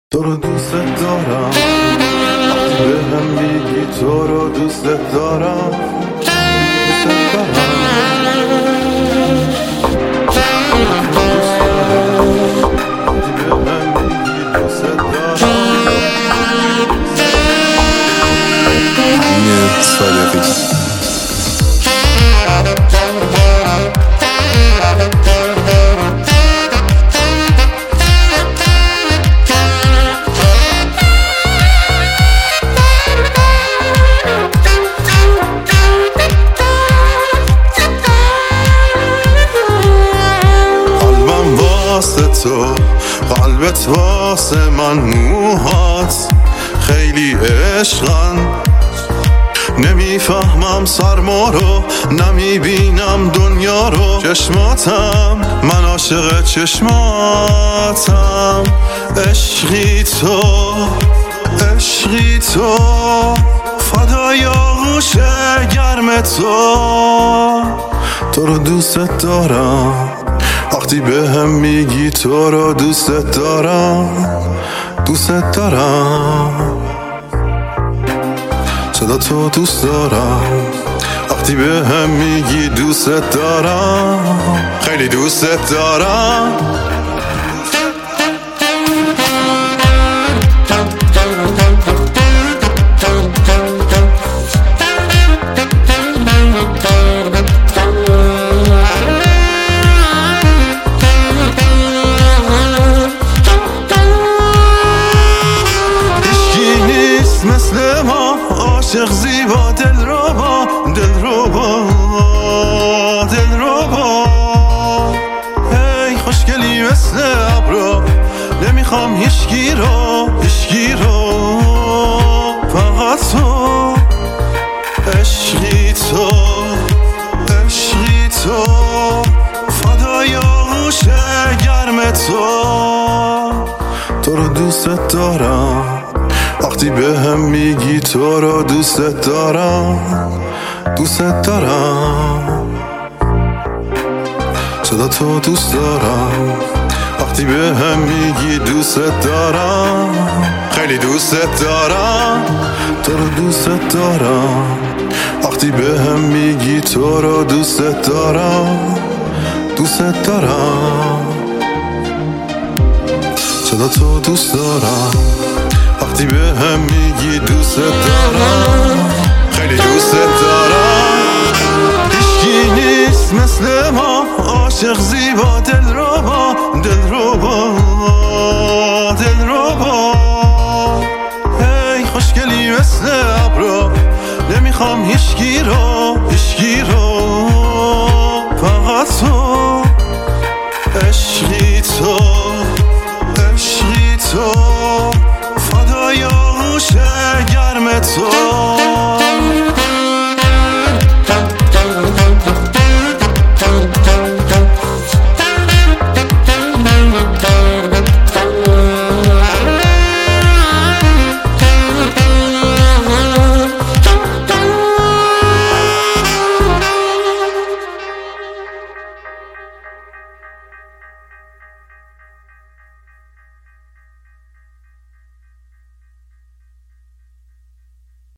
تو رو دوست دارم، وقتی به هم میگی تو رو دوست دارم، دوست دارم، وقتی به هم میگی دوست دارم. امین صادقی. تو قلبت واسه من، موهات خیلی عشقن، نمیفهمم سرما رو، نمیبینم دنیا رو، چشماتم من عاشق چشماتم، عشقی تو عشقی تو، فدای آغوش گرم تو رو دوست دارم، وقتی به هم میگی تو رو دوست دارم، دوست دارم، صدا تو دوست دارم، وقتی به هم میگی دوست دارم، خیلی دوست دارم. مثل ما عاشق زیبا، دلربا دلربا دلربا، هی خوشگلی مثل ابرا، نمیخوام هیچکی رو فقط تو، عشقی تو عشقی تو، فدای آغوش گرم تو رو دوست دارم، وقتی به هم میگی تو رو دوست دارم، دوست دارم، صدا تو دوست دارم، وقتی به هم میگی دوست دارم، خیلی دوست دارم، تو رو دوست دارم، وقتی به هم میگی تو رو دوست دارم، دوست دارم، صدا تو دوست دارم، وقتی به هم میگی دوست دارم، خیلی دوست دارم، هیچکی نیست مثل ما عاشق زیبا، دلربا دلربا دلربا، هی خوشگلی مثل ابرا، نمیخوام هیچکی رو